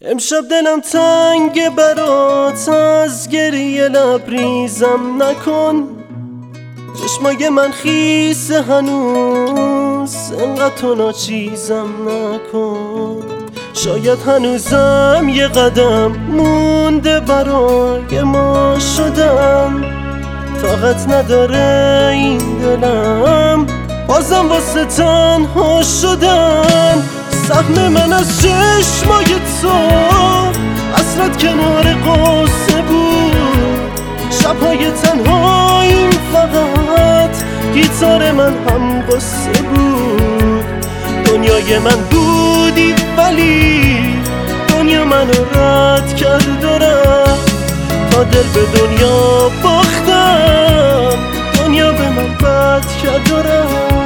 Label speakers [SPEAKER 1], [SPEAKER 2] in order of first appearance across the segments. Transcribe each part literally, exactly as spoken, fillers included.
[SPEAKER 1] امشب دلم تنگ برات، از گریه لبریزم نکن. چشمای من خیسه هنوز، انقدر تو ناچیزم نکن. شاید هنوزم یه قدم مونده برای ما شدن. طاقت نداره این دلم بازم واسه تنها شدن. سهم من از چشمای تو حسرت کنار قصه بود. شبهای تنهاییم فقط گیتار من هم قصه بود. دنیای من بودی ولی دنیا منو رد کرد و رفت. تا دل به دنیا باختم، دنیا به من بد کرد و رفت.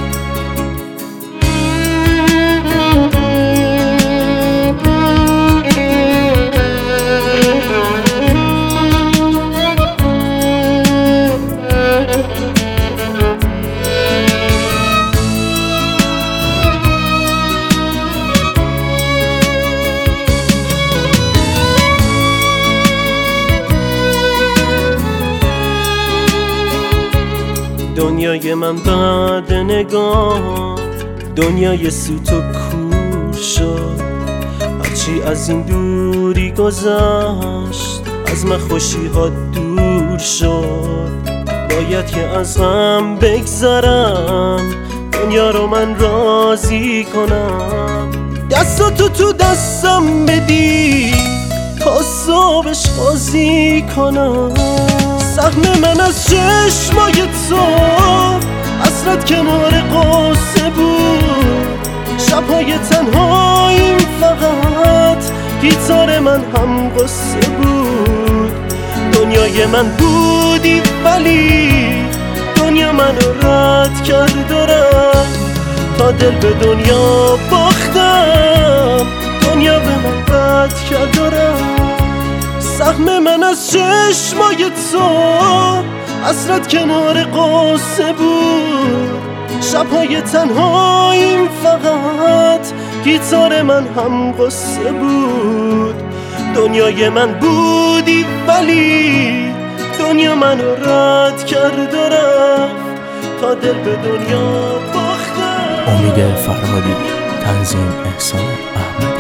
[SPEAKER 1] دنیای من بعد نگاه، دنیای سوت و کور شد. هرچی از این دوری گذشت از من خوشی ها دور شد. باید که از غم بگذرم، دنیا رو من راضی کنم. دستاتو تو دستم بدی تا صبحش بازی کنم. سهم من از چشمای تو حسرت کنار قصه بود. شبهای تنهاییم فقط گیتار من هم قصه بود. دنیای من بودی ولی دنیا منو رد کرد و رفت. تا دل به دنیا باختم، دنیا به من بد کرد و رفت. سهم من از چشمای تو حسرت کنار قصه بود. شبهای تنهاییم فقط گیتار من هم قصه بود. دنیای من بودی ولی دنیا منو رد کرد و رفت. تا دل به دنیا باختم.
[SPEAKER 2] امید فرهادی، تنظیم احسان احمد.